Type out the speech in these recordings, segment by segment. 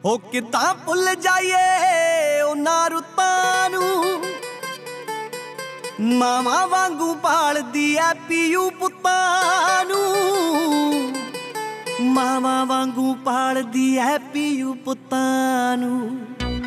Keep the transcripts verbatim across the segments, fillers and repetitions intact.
ਹੋ ਕਿਦਾਂ ਭੁੱਲ ਜਾਈਏ ਉਹਨਾਂ ਰੁੱਤਾਂ ਨੂੰ, ਮਾਵਾਂ ਵਾਂਗੂ ਪਾਲਦੀ ਐ ਪੀਊ ਪੁੱਤਾਂ ਨੂੰ, ਮਾਵਾਂ ਵਾਂਗੂ ਪਾਲਦੀ ਐ ਪੀਊ ਪੁੱਤਾਂ ਨੂੰ।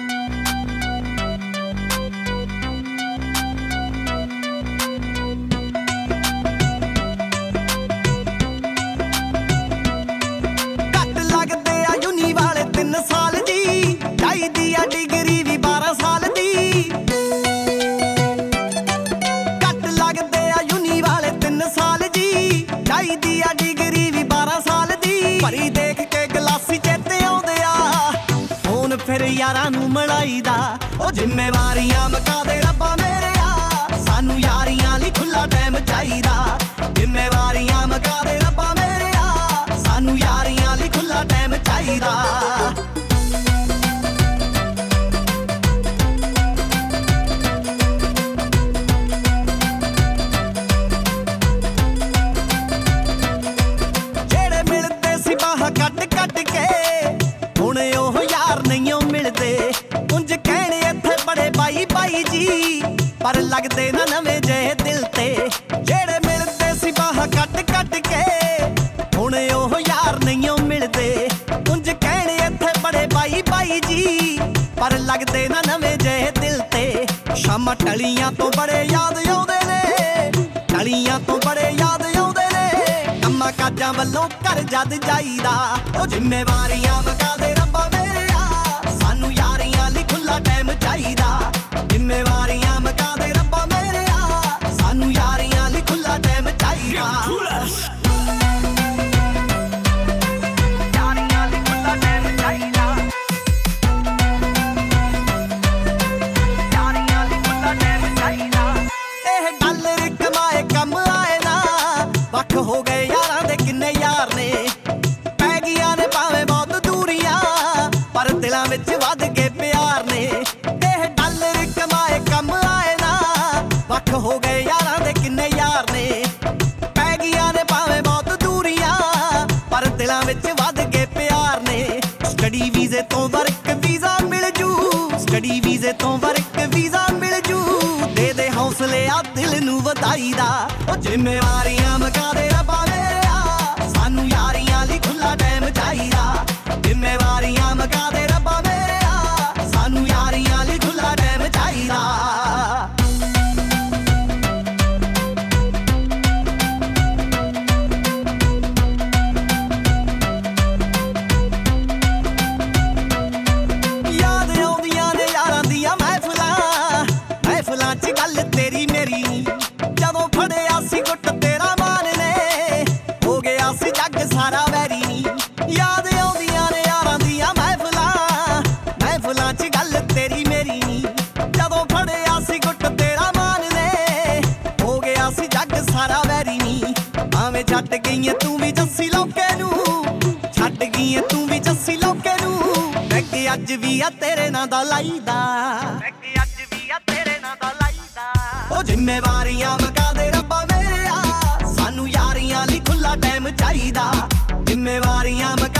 ਭਰੀ ਦੇਖ ਕੇ ਗਲਾਸੀ ਚੇਤੇ ਆਉਂਦੇ ਆ, ਫੋਨ ਫਿਰ ਯਾਰਾਂ ਨੂੰ ਮਿਲਾਈਦਾ। ਉਹ ਜ਼ਿੰਮੇਵਾਰੀਆਂ ਮੁਕਾ ਦੇ ਰੱਬਾ ਮੇਰਿਆ, ਸਾਨੂੰ ਯਾਰੀਆਂ ਲਈ ਖੁੱਲਾ ਟਾਈਮ ਚਾਹੀਦਾ। ਜ਼ਿੰਮੇਵਾਰੀਆਂ ਮੁਕਾ ਦੇ ਰੱਬਾ ਮੇਰਿਆ, ਸਾਨੂੰ ਯਾਰੀਆਂ ਲਈ ਖੁੱਲਾ ਟਾਈਮ ਚਾਹੀਦਾ। ਕੱਟ ਕੱਟ ਕੇ ਹੁਣ ਉਹ ਯਾਰ ਨਹੀਂ ਮਿਲਦੇ, ਉਂਝ ਕਹਿਣੇ ਇੱਥੇ ਬੜੇ ਬਾਈ ਬਾਈ ਜੀ, ਪਰ ਲੱਗਦੇ ਨਾ ਨਵੇਂ ਜਿਹੇ ਦਿਲ ਤੇ। ਜਿਹੜੇ ਮਿਲਦੇ ਸੀ ਬਾਹ ਕੱਟ ਕੱਟ ਕੇ ਹੁਣ ਉਹ ਯਾਰ ਨਹੀਂ ਮਿਲਦੇ, ਉਂਝ ਕਹਿਣੇ ਇੱਥੇ ਬੜੇ ਬਾਈ ਬਾਈ ਜੀ, ਪਰ ਲੱਗਦੇ ਨਾ ਨਵੇਂ ਜਿਹੇ ਦਿਲ ਤੇ। ਸ਼ਾਮਾਂ ਟਲੀਆਂ ਤੋਂ ਬੜੇ ਯਾਦ ਆਉਂਦੇ ਨੇ, ਟਲੀਆਂ ਤੋਂ ਬੜੇ ਯਾਦ ਆਉਂਦੇ ਨੇ, ਕੰਮਾਂ ਕਾਜਾਂ ਵੱਲੋਂ ਘਰ ਜਦ ਜਾਈਦਾ। ਉਹ ਜ਼ਿੰਮੇਵਾਰੀਆਂ ਮੁਕਾ ਦੇ ਰੱਬਾ ਮੇਰਿਆ, ਸਾਨੂੰ ਯਾਰੀਆਂ ਲਈ ਖੁੱਲਾ ਟਾਈਮ ਚਾਹੀਦਾ। ਜ਼ਿੰਮੇਵਾਰੀਆਂ ਮੁਕਾ ਦੇ ਰੱਬਾ ਮੇਰਿਆ, ਸਾਨੂੰ ਯਾਰੀਆਂ ਲਈ ਖੁੱਲਾ ਟਾਈਮ ਚਾਹੀਦਾ। ਯਾਰੀਆਂ ਲਈ ਖੁੱਲਾ ਟਾਈਮ ਚਾਹੀਦਾ, ਯਾਰੀਆਂ ਲਈ ਖੁੱਲਾ ਟਾਈਮ ਚਾਹੀਦਾ। ਇਹ ਡਾਲਰ ਕਮਾਏ ਕੰਮ ਆਏ ਨਾ, ਵੱਖ ਹੋ ਗਏ ਯਾਰਾਂ ਦੇ ਕਿੰਨੇ ਯਾਰ ਨੇ, ਪੈ ਗਈਆਂ ਨੇ ਭਾਵੇਂ ਬਹੁਤ ਦੂਰੀਆਂ, ਪਰ ਦਿਲਾਂ ਵਿੱਚ ਵੱਧ ਗਏ ਪਿਆਰ ਨੇ। ਇਹ ਡਾਲਰ ਕਮਾਏ ਕੰਮ ਆਏ ਨਾ, ਵੱਖ ਹੋ ਗਏ ਯਾਰਾਂ ਦੇ ਕਿੰਨੇ ਯਾਰ ਨੇ, ਪੈ ਗਈਆਂ ਨੇ ਭਾਵੇਂ ਬਹੁਤ ਦੂਰੀਆਂ, ਪਰ ਦਿਲਾਂ ਵਿੱਚ ਵੱਧ ਗਏ ਪਿਆਰ ਨੇ। ਸਟੱਡੀ ਵੀਜ਼ੇ ਤੋਂ ਵਰਕ ਵੀਜ਼ਾ ਮਿਲ ਜੂ, ਸਟੱਡੀ ਵੀਜ਼ੇ ਤੋਂ ਵਰਕ ਵੀਜ਼ਾ ਮਿਲ ਜੂ, ਦੇ ਦੇ ਹੌਸਲੇ ਆ ਦਿਲ ਨੂੰ ਵਧਾਈ ਦਾ। ਉਹ ਜ਼ਿੰਮੇਵਾਰੀਆਂ ਮੁਕਾ ਦੇ ਰੱਬਾ ਮੇਰਿਆ, ਸਾਨੂੰ ਯਾਰੀਆਂ ਲਈ ਖੁੱਲਾ ਟਾਈਮ ਚਾਹੀਦਾ। ਜ਼ਿੰਮੇਵਾਰੀਆਂ ਮੁਕਾ ਦੇ ਰੱਬਾ ਮੇਰਿਆ, ਸਾਨੂੰ ਯਾਰੀਆਂ ਲਈ ਖੁੱਲਾ ਟਾਈਮ ਚਾਹੀਦਾ। ਯਾਦ ਆਉਂਦੀਆਂ ਨੇ ਯਾਰਾਂ ਦੀਆਂ ਮਹਿਫਲਾਂ, ਮਹਿਫਲਾਂ 'ਚ ਗੱਲ ਤੇਰੀ ਮੇਰੀ, ਜਦੋਂ ਫੜਿਆ ਸੀ ਗੁੱਟ ਤੇਰਾ ਮਾਨ ਨੇ, ਹੋ ਗਿਆ ਸੀ ਜੱਗ ਸਾਰਾ ਵੈਰੀ ਨੀ। ਯਾਦ ਆਉਂਦੀਆਂ ਨੇ ਯਾਰਾਂ ਦੀਆਂ ਮਹਿਫਲਾਂ, ਮਹਿਫਲਾਂ 'ਚ ਗੱਲ ਤੇਰੀ ਮੇਰੀ ਨੀ, ਜਦੋਂ ਫੜਿਆ ਸੀ ਗੁੱਟ ਤੇਰਾ ਮਾਨ ਨੇ, ਹੋ ਗਿਆ ਸੀ ਜੱਗ ਸਾਰਾ ਵੈਰੀ ਨੀ। ਭਾਵੇਂ ਛੱਡ ਗਈ ਤੂੰ ਵੀ ਜੱਸੀ ਲੋਕੇ ਨੂੰ, ਛੱਡ ਗਈ ਤੂੰ ਵੀ ਜੱਸੀ ਲੋਕੇ ਨੂੰ, ਮੈਂ ਕਿ ਅੱਜ ਵੀ ਆ ਤੇਰੇ ਨਾਂ ਦਾ ਲਾਈਦਾ, ਮੈਂ ਕਿ ਅੱਜ ਵੀ ਆ ਤੇਰੇ ਨਾਂ ਦਾ ਲਾਈਦਾ। ਉਹ ਜ਼ਿੰਮੇਵਾਰੀਆਂ ਮੁਕਾ ਦੇ ਰੱਬਾ ਮੇਰਿਆ, ਸਾਨੂੰ ਯਾਰੀਆਂ ਲਈ ਖੁੱਲਾ ਟਾਈਮ ਚਾਹੀਦਾ। ਜ਼ਿੰਮੇਵਾਰੀਆਂ